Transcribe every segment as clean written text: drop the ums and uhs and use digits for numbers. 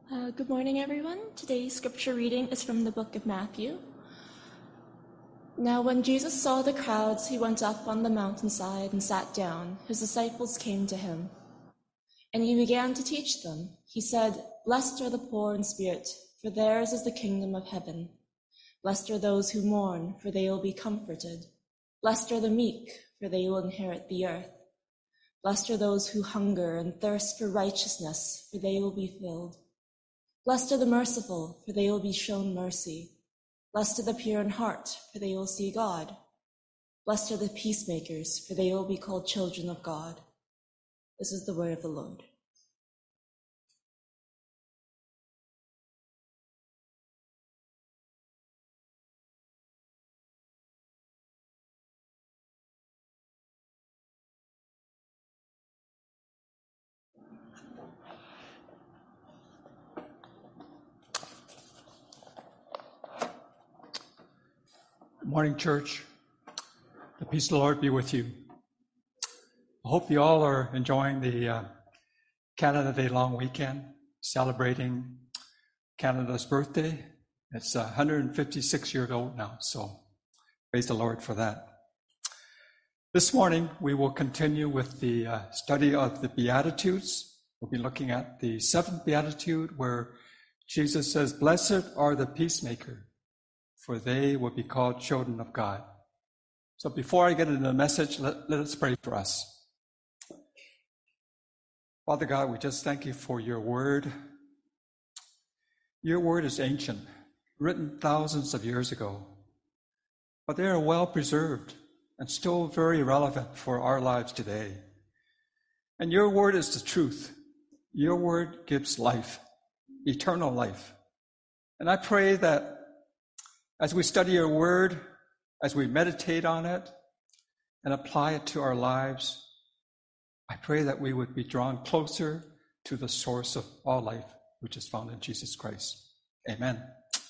Good morning, everyone. Today's scripture reading is from the book of Matthew. Now, when Jesus saw the crowds, he went up on the mountainside and sat down. His disciples came to him, and he began to teach them. He said, "Blessed are the poor in spirit, for theirs is the kingdom of heaven. Blessed are those who mourn, for they will be comforted. Blessed are the meek, for they will inherit the earth. Blessed are those who hunger and thirst for righteousness, for they will be filled. Blessed are the merciful, for they will be shown mercy. Blessed are the pure in heart, for they will see God. Blessed are the peacemakers, for they will be called children of God." This is the word of the Lord. Good morning, church. The peace of the Lord be with you. I hope you all are enjoying the Canada Day long weekend, celebrating Canada's birthday. It's 156 years old now, so praise the Lord for that. This morning, we will continue with the study of the Beatitudes. We'll be looking at the seventh Beatitude, where Jesus says, "Blessed are the peacemaker, for they will be called children of God." So before I get into the message, let us pray for us. Father God, we just thank you for your word. Your word is ancient, written thousands of years ago, but they are well preserved and still very relevant for our lives today. And your word is the truth. Your word gives life, eternal life. And I pray that as we study your word, as we meditate on it and apply it to our lives, I pray that we would be drawn closer to the source of all life, which is found in Jesus Christ. Amen.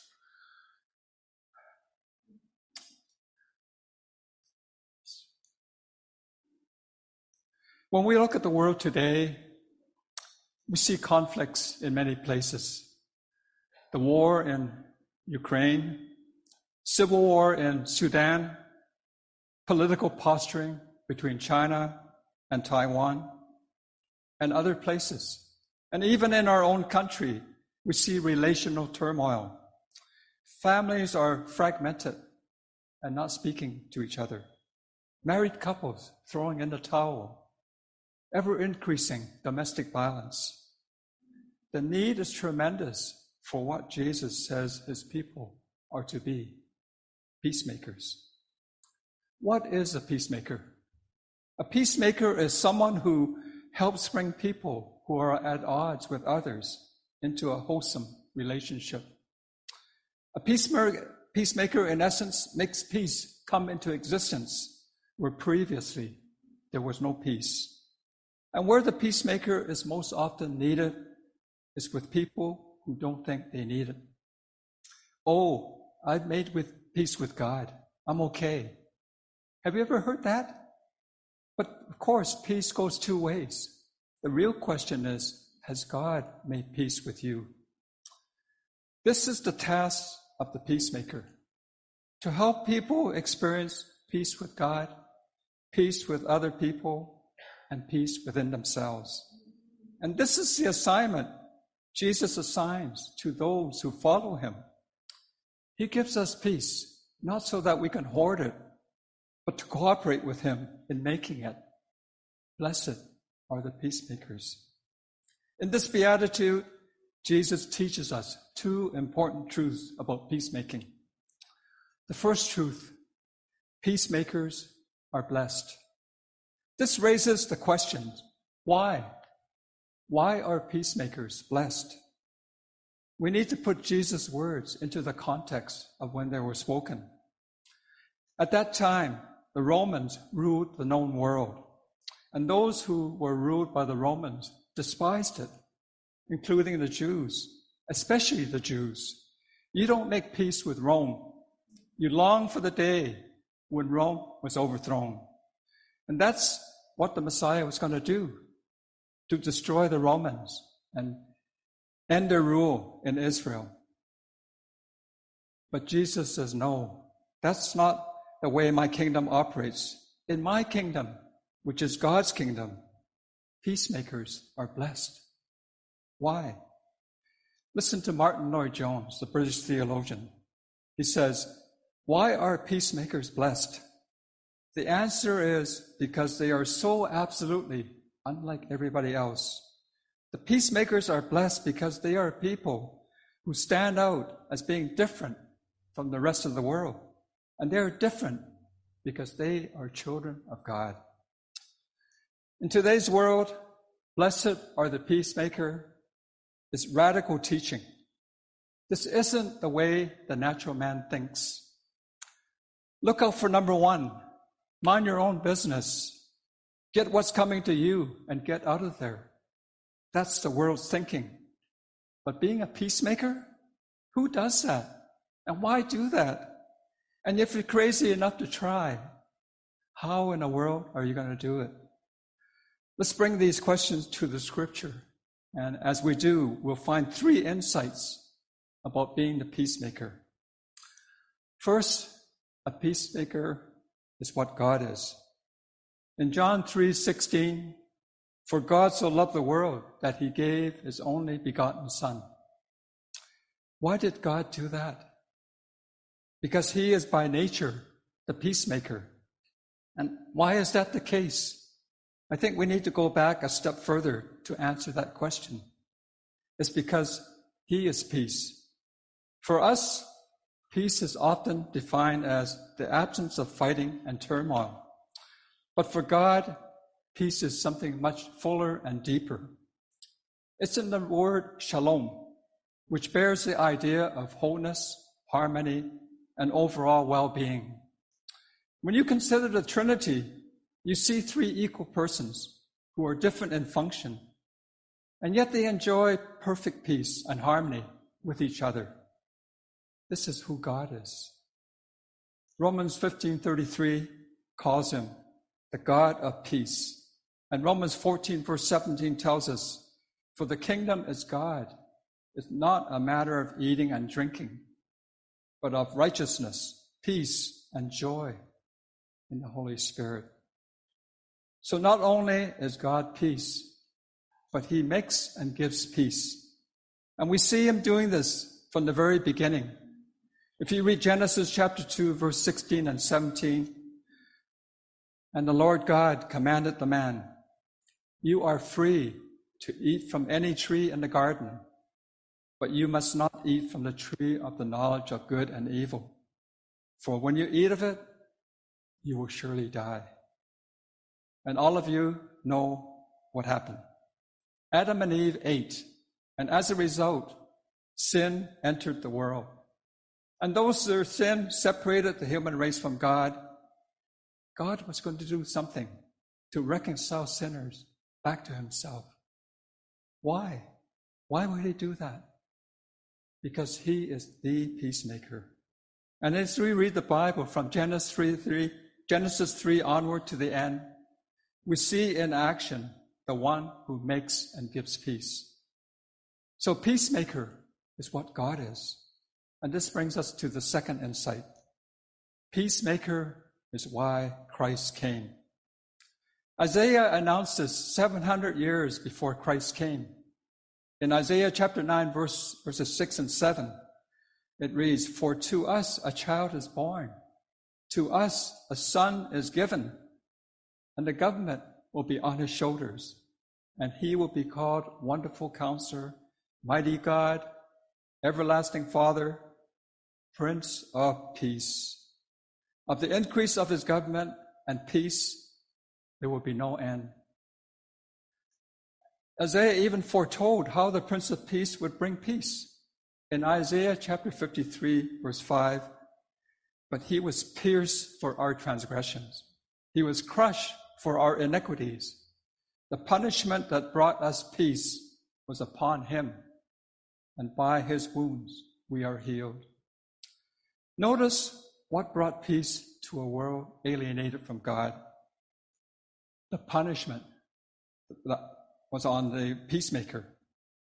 When we look at the world today, we see conflicts in many places. The war in Ukraine, civil war in Sudan, political posturing between China and Taiwan, and other places. And even in our own country, we see relational turmoil. Families are fragmented and not speaking to each other. Married couples throwing in the towel. Ever-increasing domestic violence. The need is tremendous for what Jesus says his people are to be. Peacemakers. What is a peacemaker? A peacemaker is someone who helps bring people who are at odds with others into a wholesome relationship. A peacemaker, in essence, makes peace come into existence where previously there was no peace. And where the peacemaker is most often needed is with people who don't think they need it. "Oh, I've made peace with God. I'm okay." Have you ever heard that? But of course, peace goes two ways. The real question is, has God made peace with you? This is the task of the peacemaker, to help people experience peace with God, peace with other people, and peace within themselves. And this is the assignment Jesus assigns to those who follow him. He gives us peace, not so that we can hoard it, but to cooperate with him in making it. Blessed are the peacemakers. In this beatitude, Jesus teaches us two important truths about peacemaking. The first truth, peacemakers are blessed. This raises the question, why? Why are peacemakers blessed? We need to put Jesus' words into the context of when they were spoken. At that time, the Romans ruled the known world, and those who were ruled by the Romans despised it, including the Jews, especially the Jews. You don't make peace with Rome. You long for the day when Rome was overthrown. And that's what the Messiah was going to do, to destroy the Romans and end their rule in Israel. But Jesus says, no, that's not the way my kingdom operates. In my kingdom, which is God's kingdom, peacemakers are blessed. Why? Listen to Martin Lloyd-Jones, the British theologian. He says, why are peacemakers blessed? The answer is because they are so absolutely unlike everybody else. The peacemakers are blessed because they are people who stand out as being different from the rest of the world. And they're different because they are children of God. In today's world, blessed are the peacemaker is radical teaching. This isn't the way the natural man thinks. Look out for number one. Mind your own business. Get what's coming to you and get out of there. That's the world's thinking. But being a peacemaker, who does that? And why do that? And if you're crazy enough to try, how in the world are you going to do it? Let's bring these questions to the scripture. And as we do, we'll find 3 insights about being the peacemaker. First, a peacemaker is what God is. In John 3:16, for God so loved the world that he gave his only begotten Son. Why did God do that? Because he is by nature the peacemaker. And why is that the case? I think we need to go back a step further to answer that question. It's because he is peace. For us, peace is often defined as the absence of fighting and turmoil. But for God, peace is something much fuller and deeper. It's in the word shalom, which bears the idea of wholeness, harmony, and overall well-being. When you consider the Trinity, you see 3 equal persons who are different in function, and yet they enjoy perfect peace and harmony with each other. This is who God is. Romans 15:33 calls him the God of peace. And Romans 14 verse 17 tells us, for the kingdom is God. It's not a matter of eating and drinking, but of righteousness, peace, and joy in the Holy Spirit. So not only is God peace, but he makes and gives peace. And we see him doing this from the very beginning. If you read Genesis chapter 2, verse 16 and 17, and the Lord God commanded the man, you are free to eat from any tree in the garden, but you must not eat from the tree of the knowledge of good and evil. For when you eat of it, you will surely die. And all of you know what happened. Adam and Eve ate, and as a result, sin entered the world. And those their sin separated the human race from God, God was going to do something to reconcile sinners back to himself. Why? Why would he do that? Because he is the peacemaker. And as we read the Bible from Genesis 3 onward to the end, we see in action the one who makes and gives peace. So peacemaker is what God is. And this brings us to the second insight. Peacemaker is why Christ came. Isaiah announced this 700 years before Christ came. In Isaiah chapter 9, verses 6 and 7, it reads, for to us a child is born, to us a son is given, and the government will be on his shoulders, and he will be called Wonderful Counselor, Mighty God, Everlasting Father, Prince of Peace. Of the increase of his government and peace, there will be no end. Isaiah even foretold how the Prince of Peace would bring peace. In Isaiah chapter 53, verse 5, but he was pierced for our transgressions. He was crushed for our iniquities. The punishment that brought us peace was upon him, and by his wounds we are healed. Notice what brought peace to a world alienated from God. The punishment that was on the peacemaker.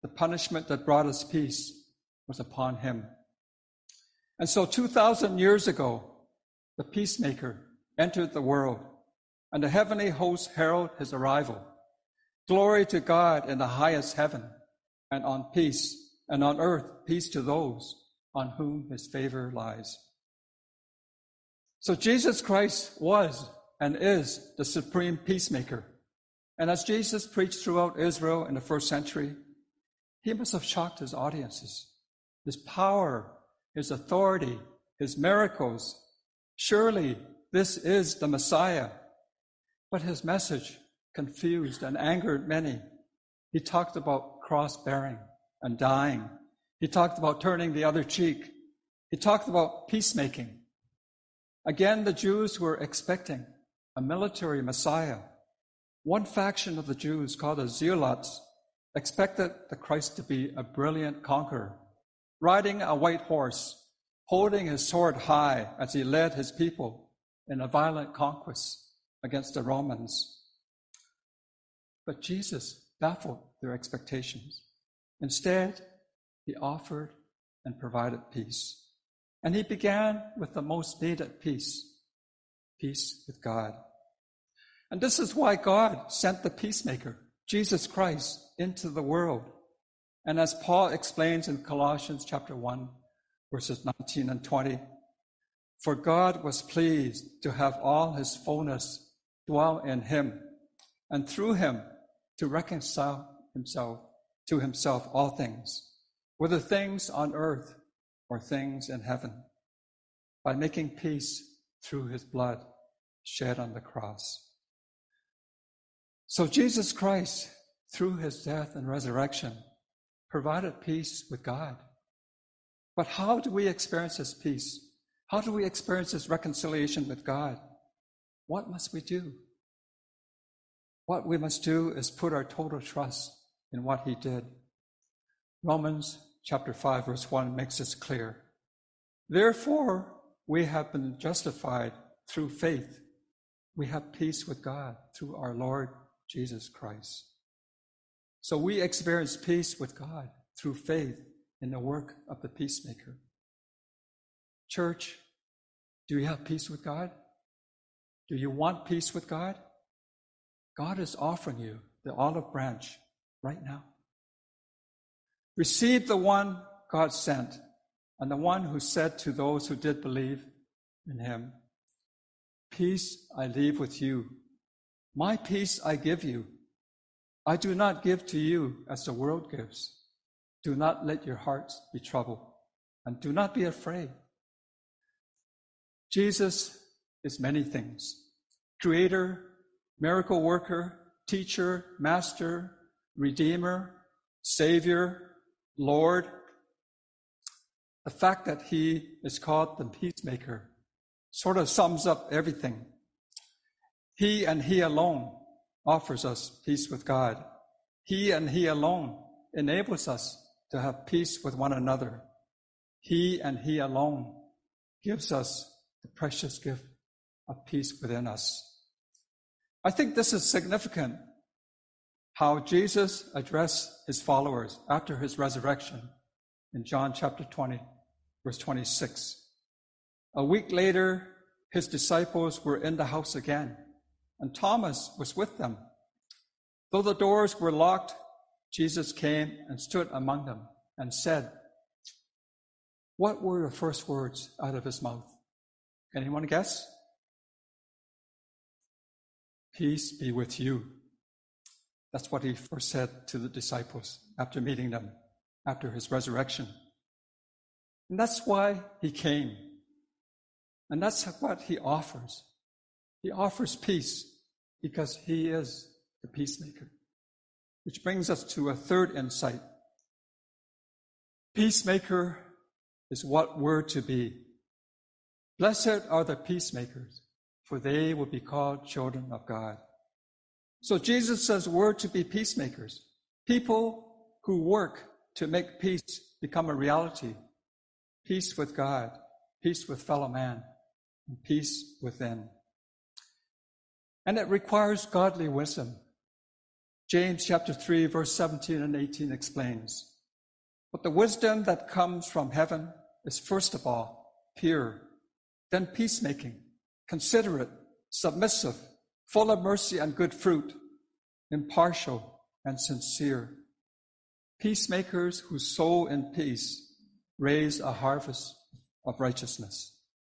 the punishment that brought us peace was upon him. And so 2,000 years ago, the peacemaker entered the world, and the heavenly hosts herald his arrival. Glory to God in the highest heaven, and on earth peace to those on whom his favor lies. So Jesus Christ was and is the supreme peacemaker. And as Jesus preached throughout Israel in the first century, he must have shocked his audiences. His power, his authority, his miracles. Surely this is the Messiah. But his message confused and angered many. He talked about cross-bearing and dying. He talked about turning the other cheek. He talked about peacemaking. Again, the Jews were expecting a military Messiah. One faction of the Jews, called the Zealots, expected the Christ to be a brilliant conqueror, riding a white horse, holding his sword high as he led his people in a violent conquest against the Romans. But Jesus baffled their expectations. Instead, he offered and provided peace. And he began with the most needed peace with God. And this is why God sent the peacemaker, Jesus Christ, into the world. And as Paul explains in Colossians chapter 1, verses 19 and 20, for God was pleased to have all his fullness dwell in him, and through him to reconcile to himself all things, whether things on earth or things in heaven, by making peace through his blood shed on the cross. So Jesus Christ, through his death and resurrection, provided peace with God. But how do we experience this peace? How do we experience this reconciliation with God? What must we do? What we must do is put our total trust in what he did. Romans chapter 5, verse 1 makes this clear. Therefore, we have been justified through faith. We have peace with God through our Lord Jesus Christ. So we experience peace with God through faith in the work of the peacemaker. Church, do you have peace with God? Do you want peace with God? God is offering you the olive branch right now. Receive the one God sent, and the one who said to those who did believe in him, peace I leave with you. My peace I give you. I do not give to you as the world gives. Do not let your hearts be troubled, and do not be afraid. Jesus is many things: creator, miracle worker, teacher, master, redeemer, savior, Lord. The fact that he is called the peacemaker sort of sums up everything. He and he alone offers us peace with God. He and he alone enables us to have peace with one another. He and he alone gives us the precious gift of peace within us. I think this is significant, how Jesus addressed his followers after his resurrection in John chapter 20, verse 26. A week later, his disciples were in the house again, and Thomas was with them. Though the doors were locked, Jesus came and stood among them and said, what were the first words out of his mouth? Anyone guess? Peace be with you. That's what he first said to the disciples after meeting them, after his resurrection. And that's why he came. And that's what he offers. He offers peace because he is the peacemaker. Which brings us to a third insight. Peacemaker is what we're to be. Blessed are the peacemakers, for they will be called children of God. So Jesus says we're to be peacemakers, people who work to make peace become a reality. Peace with God, peace with fellow man, and peace within. And it requires godly wisdom. James chapter 3, verse 17 and 18 explains, "But the wisdom that comes from heaven is first of all pure, then peacemaking, considerate, submissive, full of mercy and good fruit, impartial and sincere. Peacemakers who sow in peace raise a harvest of righteousness."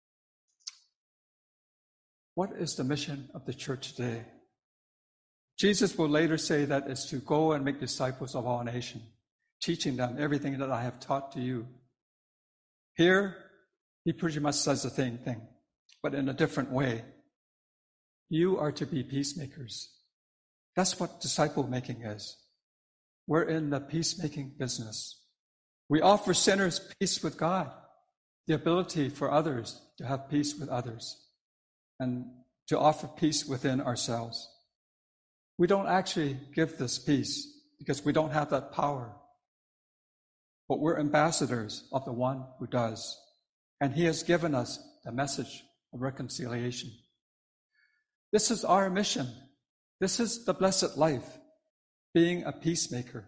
What is the mission of the church today? Jesus will later say that it's to go and make disciples of all nations, teaching them everything that I have taught to you. Here, he pretty much says the same thing, but in a different way. You are to be peacemakers. That's what disciple making is. We're in the peacemaking business. We offer sinners peace with God, the ability for others to have peace with others, and to offer peace within ourselves. We don't actually give this peace because we don't have that power. But we're ambassadors of the one who does. And he has given us the message of reconciliation. This is our mission. This is the blessed life, being a peacemaker.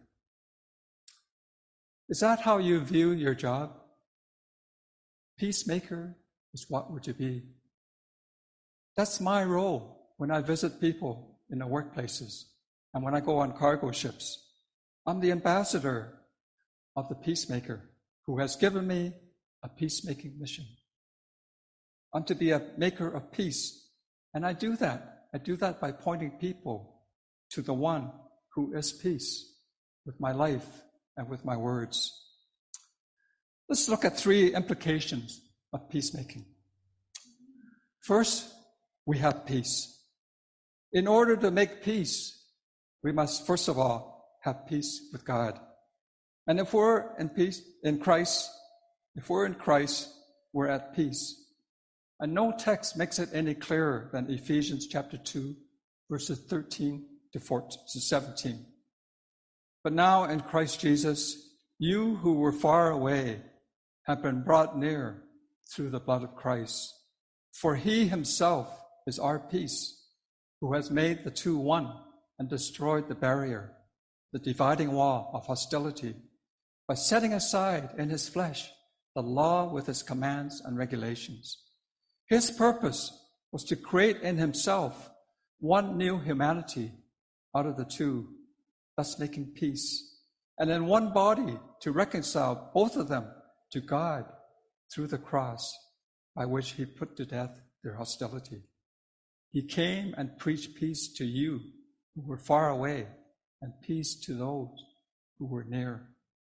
Is that how you view your job? Peacemaker is what we're to be. That's my role when I visit people in the workplaces and when I go on cargo ships. I'm the ambassador of the peacemaker who has given me a peacemaking mission. I'm to be a maker of peace. And I do that. I do that by pointing people to the one who is peace with my life and with my words. Let's look at 3 implications of peacemaking. First, we have peace. In order to make peace, we must first of all have peace with God. And if we're in peace in Christ, we're at peace. And no text makes it any clearer than Ephesians chapter 2, verses 13 to 17. But now in Christ Jesus, you who were far away have been brought near through the blood of Christ. For he himself is our peace, who has made the two one and destroyed the barrier, the dividing wall of hostility, by setting aside in his flesh the law with its commands and regulations. His purpose was to create in himself one new humanity out of the two, thus making peace, and in one body to reconcile both of them to God through the cross, by which he put to death their hostility. He came and preached peace to you who were far away and peace to those who were near.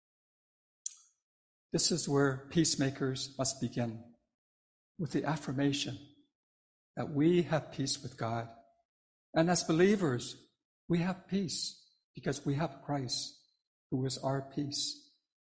This is where peacemakers must begin, with the affirmation that we have peace with God. And as believers, we have peace because we have Christ, who is our peace.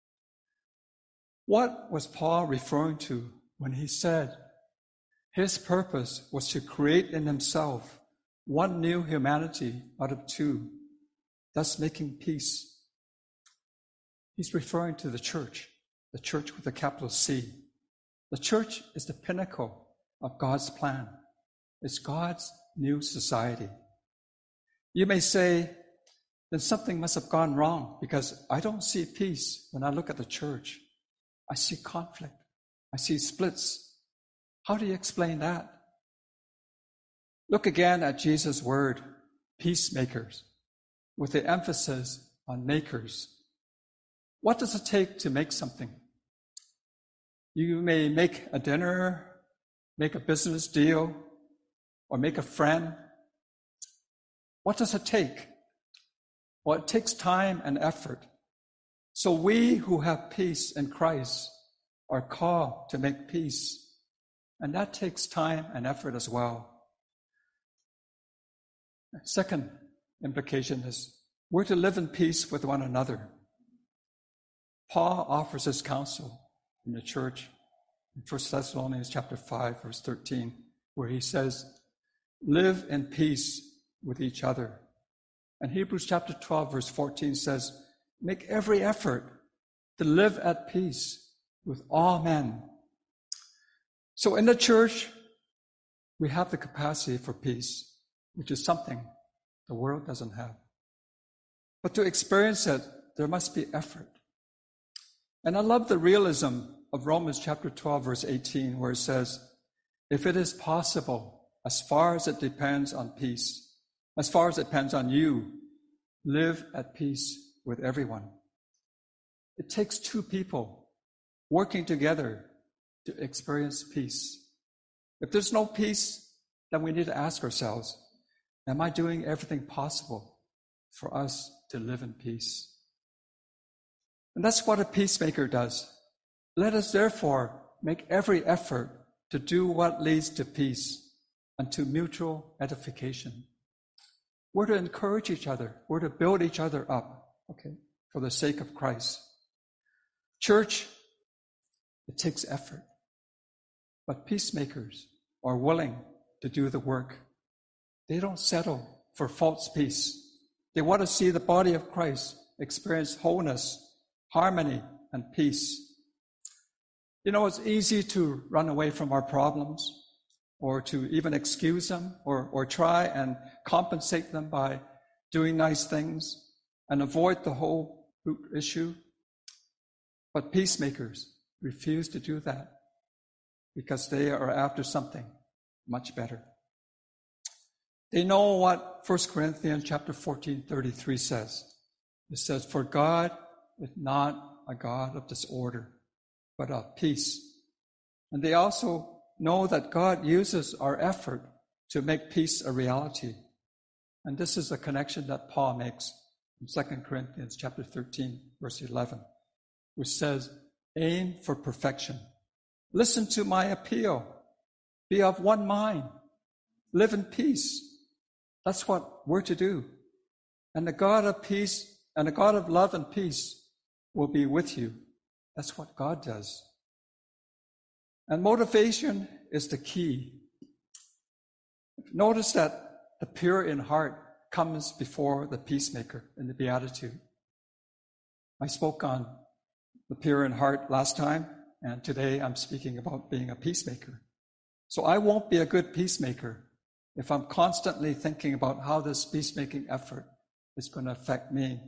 What was Paul referring to when he said his purpose was to create in himself one new humanity out of two, thus making peace? He's referring to the church with a capital C. The church is the pinnacle of God's plan. It's God's new society. You may say, then something must have gone wrong because I don't see peace when I look at the church. I see conflict. I see splits. How do you explain that? Look again at Jesus' word, peacemakers, with the emphasis on makers. What does it take to make something? You may make a dinner, make a business deal, or make a friend. What does it take? Well, it takes time and effort. So we who have peace in Christ are called to make peace. And that takes time and effort as well. Second implication is we're to live in peace with one another. Paul offers his counsel in the church in 1 Thessalonians chapter 5, verse 13, where he says, live in peace with each other. And Hebrews chapter 12, verse 14 says, make every effort to live at peace with all men. So in the church, we have the capacity for peace, which is something the world doesn't have. But to experience it, there must be effort. And I love the realism of Romans chapter 12, verse 18, where it says, if it is possible, as far as it depends on peace, as far as it depends on you, live at peace with everyone. It takes two people working together to experience peace. If there's no peace, then we need to ask ourselves, am I doing everything possible for us to live in peace? And that's what a peacemaker does. Let us therefore make every effort to do what leads to peace and to mutual edification. We're to encourage each other. We're to build each other up, okay, for the sake of Christ. Church, it takes effort. But peacemakers are willing to do the work. They don't settle for false peace. They want to see the body of Christ experience wholeness, harmony, and peace. You know, it's easy to run away from our problems or to even excuse them or try and compensate them by doing nice things and avoid the whole root issue. But peacemakers refuse to do that because they are after something much better. They know what 1 Corinthians chapter 14:33 says. It says, for God is not a God of disorder, but of peace. And they also know that God uses our effort to make peace a reality. And this is a connection that Paul makes in 2 Corinthians chapter 13, verse 11, which says, aim for perfection. Listen to my appeal. Be of one mind. Live in peace. That's what we're to do. And the God of peace and the God of love and peace will be with you. That's what God does. And motivation is the key. Notice that the pure in heart comes before the peacemaker in the Beatitude. I spoke on the pure in heart last time, and today I'm speaking about being a peacemaker. So I won't be a good peacemaker if I'm constantly thinking about how this peacemaking effort is going to affect me.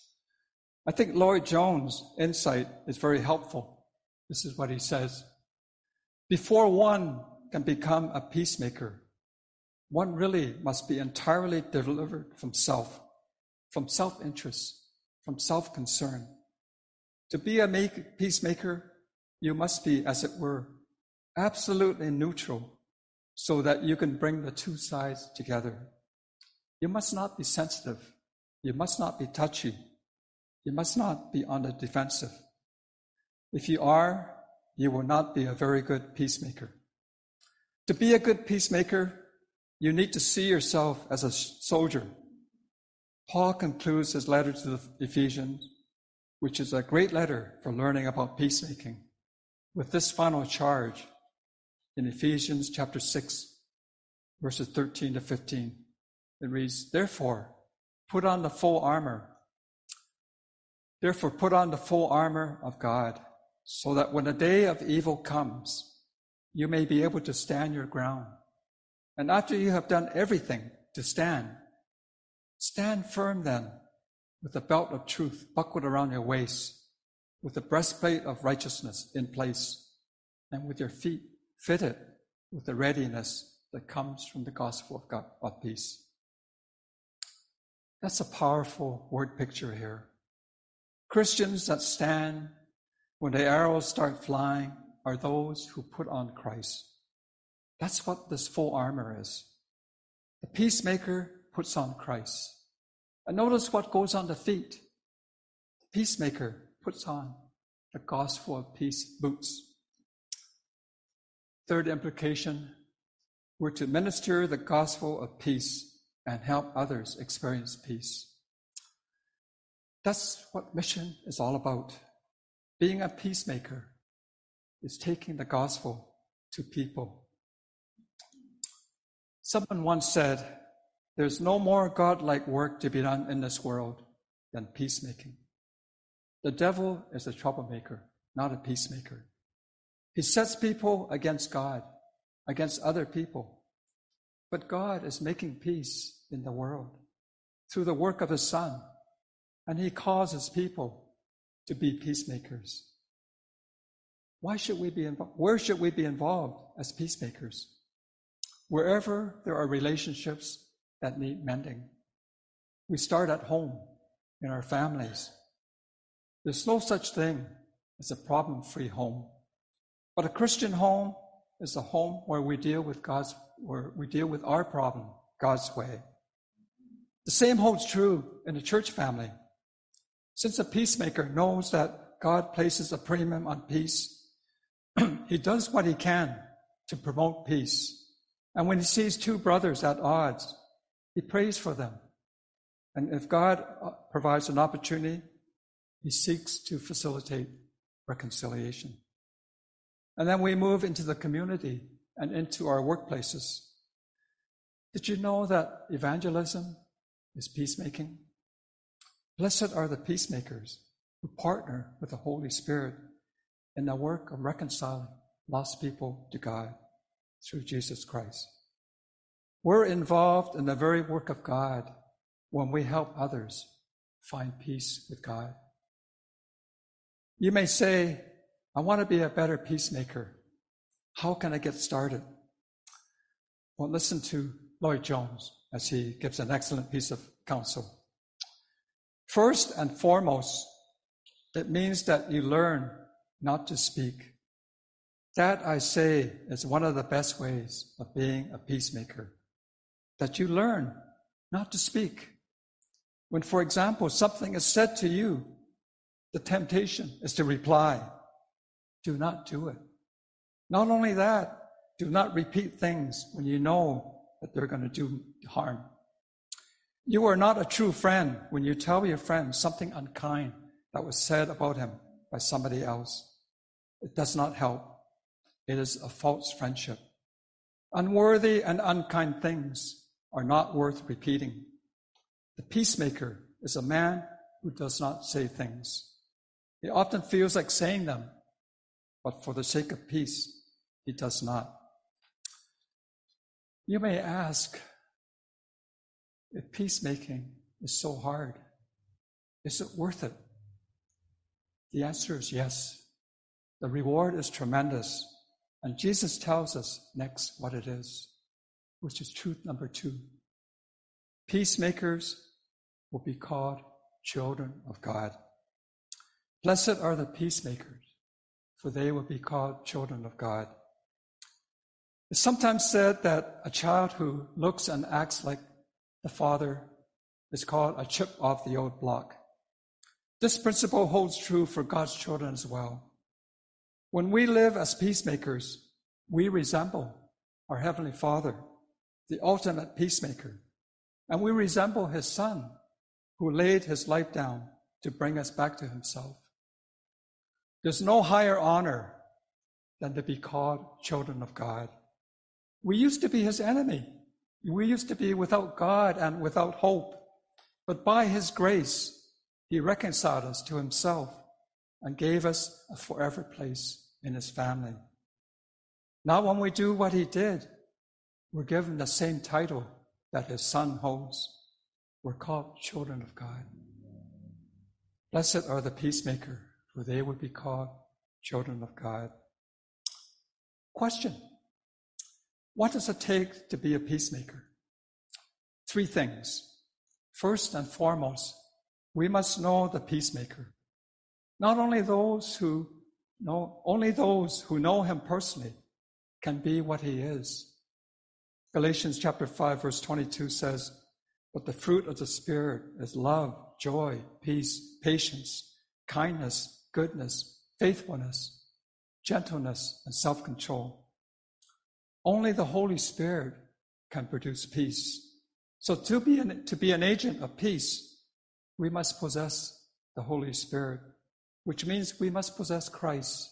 I think Lloyd Jones' insight is very helpful. This is what he says. Before one can become a peacemaker, one really must be entirely delivered from self-interest, from self-concern. To be a peacemaker, you must be, as it were, absolutely neutral so that you can bring the two sides together. You must not be sensitive. You must not be touchy. You must not be on the defensive. If you are, you will not be a very good peacemaker. To be a good peacemaker, you need to see yourself as a soldier. Paul concludes his letter to the Ephesians, which is a great letter for learning about peacemaking, with this final charge in Ephesians chapter 6, verses 13 to 15. It reads, Therefore, put on the full armor of God, so that when the day of evil comes, you may be able to stand your ground. And after you have done everything to stand firm then, with the belt of truth buckled around your waist, with the breastplate of righteousness in place, and with your feet fitted with the readiness that comes from the gospel of God of peace. That's a powerful word picture here. Christians that stand when the arrows start flying are those who put on Christ. That's what this full armor is. The peacemaker puts on Christ. And notice what goes on the feet. The peacemaker puts on the gospel of peace boots. Third implication, we're to minister the gospel of peace and help others experience peace. That's what mission is all about. Being a peacemaker is taking the gospel to people. Someone once said, there's no more godlike work to be done in this world than peacemaking. The devil is a troublemaker, not a peacemaker. He sets people against God, against other people. But God is making peace in the world through the work of His Son. and he causes people to be peacemakers. Where should we be involved as peacemakers? Wherever there are relationships that need mending. We start at home, in our families. There's no such thing as a problem-free home. But a Christian home is a home where we deal with our problem God's way. The same holds true in a church family. Since a peacemaker knows that God places a premium on peace, he does what he can to promote peace. And when he sees two brothers at odds, he prays for them. And if God provides an opportunity, he seeks to facilitate reconciliation. And then we move into the community and into our workplaces. Did you know that evangelism is peacemaking? Blessed are the peacemakers who partner with the Holy Spirit in the work of reconciling lost people to God through Jesus Christ. We're involved in the very work of God when we help others find peace with God. You may say, I want to be a better peacemaker. How can I get started? Well, listen to Lloyd Jones as he gives an excellent piece of counsel. First and foremost, it means that you learn not to speak. That, I say, is one of the best ways of being a peacemaker. That you learn not to speak. When, for example, something is said to you, the temptation is to reply. Do not do it. Not only that, do not repeat things when you know that they're going to do harm. You are not a true friend when you tell your friend something unkind that was said about him by somebody else. It does not help. It is a false friendship. Unworthy and unkind things are not worth repeating. The peacemaker is a man who does not say things. He often feels like saying them, but for the sake of peace, he does not. You may ask, if peacemaking is so hard, is it worth it? The answer is yes. The reward is tremendous. And Jesus tells us next what it is, which is truth number 2. Peacemakers will be called children of God. Blessed are the peacemakers, for they will be called children of God. It's sometimes said that a child who looks and acts like the father is called a chip off the old block. This principle holds true for God's children as well. When we live as peacemakers, we resemble our Heavenly Father, the ultimate peacemaker, and we resemble his Son, who laid his life down to bring us back to himself. There's no higher honor than to be called children of God. We used to be his enemy. We used to be without God and without hope. But by his grace, he reconciled us to himself and gave us a forever place in his family. Now when we do what he did, we're given the same title that his Son holds. We're called children of God. Blessed are the peacemaker, for they will be called children of God. Question: what does it take to be a peacemaker? 3 things. First and foremost, we must know the peacemaker. Not only those who know him personally can be what he is. Galatians chapter 5, verse 22 says, but the fruit of the Spirit is love, joy, peace, patience, kindness, goodness, faithfulness, gentleness, and self-control. Only the Holy Spirit can produce peace. So to be an agent of peace, we must possess the Holy Spirit, which means we must possess Christ.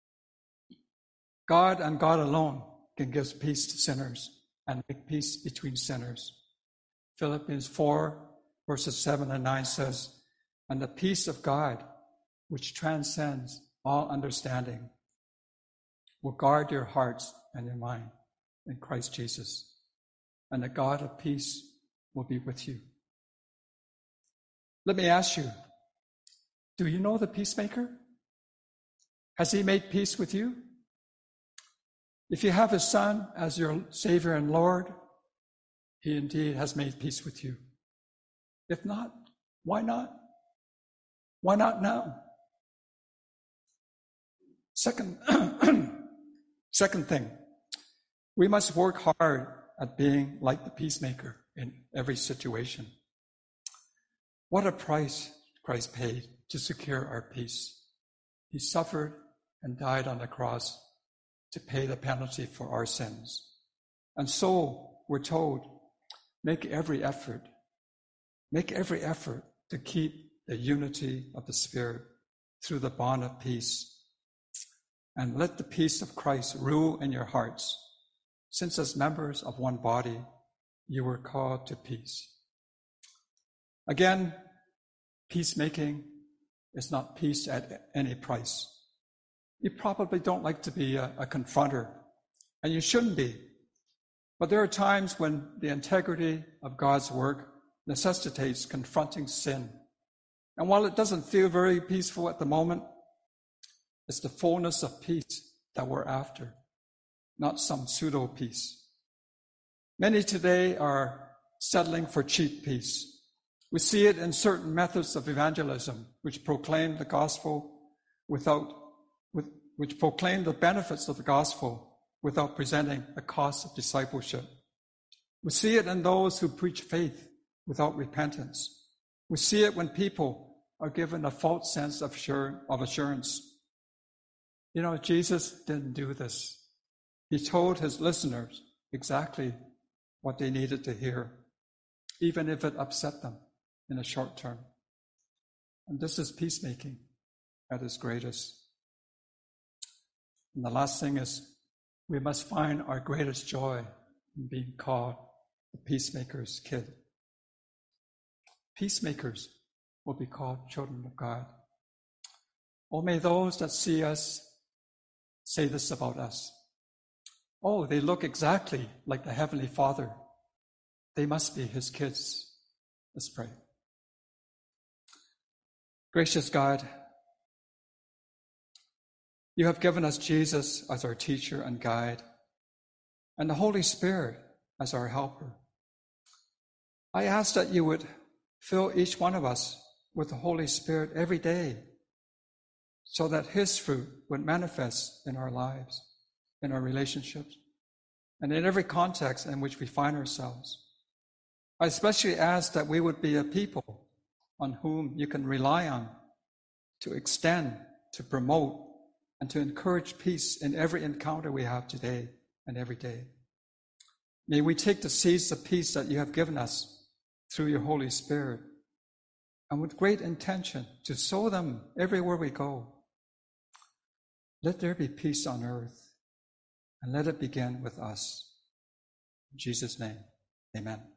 God and God alone can give peace to sinners and make peace between sinners. Philippians 4, verses 7 and 9 says, and the peace of God, which transcends all understanding, will guard your hearts and your mind in Christ Jesus. And the God of peace will be with you. Let me ask you, do you know the peacemaker? Has he made peace with you? If you have his Son as your Savior and Lord, he indeed has made peace with you. If not, why not? Why not now? Second thing, we must work hard at being like the peacemaker in every situation. What a price Christ paid to secure our peace. He suffered and died on the cross to pay the penalty for our sins. And so we're told, make every effort to keep the unity of the Spirit through the bond of peace. And let the peace of Christ rule in your hearts, since as members of one body, you were called to peace. Again, peacemaking is not peace at any price. You probably don't like to be a confronter, and you shouldn't be. But there are times when the integrity of God's work necessitates confronting sin. And while it doesn't feel very peaceful at the moment, it's the fullness of peace that we're after, not some pseudo-peace. Many today are settling for cheap peace. We see it in certain methods of evangelism, which proclaim the gospel which proclaim the benefits of the gospel without presenting the cost of discipleship. We see it in those who preach faith without repentance. We see it when people are given a false sense of assurance. You know, Jesus didn't do this. He told his listeners exactly what they needed to hear, even if it upset them in the short term. And this is peacemaking at its greatest. And the last thing is, we must find our greatest joy in being called the peacemaker's kid. Peacemakers will be called children of God. Oh, may those that see us say this about us. Oh, they look exactly like the Heavenly Father. They must be his kids. Let's pray. Gracious God, you have given us Jesus as our teacher and guide, and the Holy Spirit as our helper. I ask that you would fill each one of us with the Holy Spirit every day, so that his fruit would manifest in our lives, in our relationships, and in every context in which we find ourselves. I especially ask that we would be a people on whom you can rely on to extend, to promote, and to encourage peace in every encounter we have today and every day. May we take the seeds of peace that you have given us through your Holy Spirit, and with great intention to sow them everywhere we go. Let there be peace on earth, and let it begin with us. In Jesus' name, amen.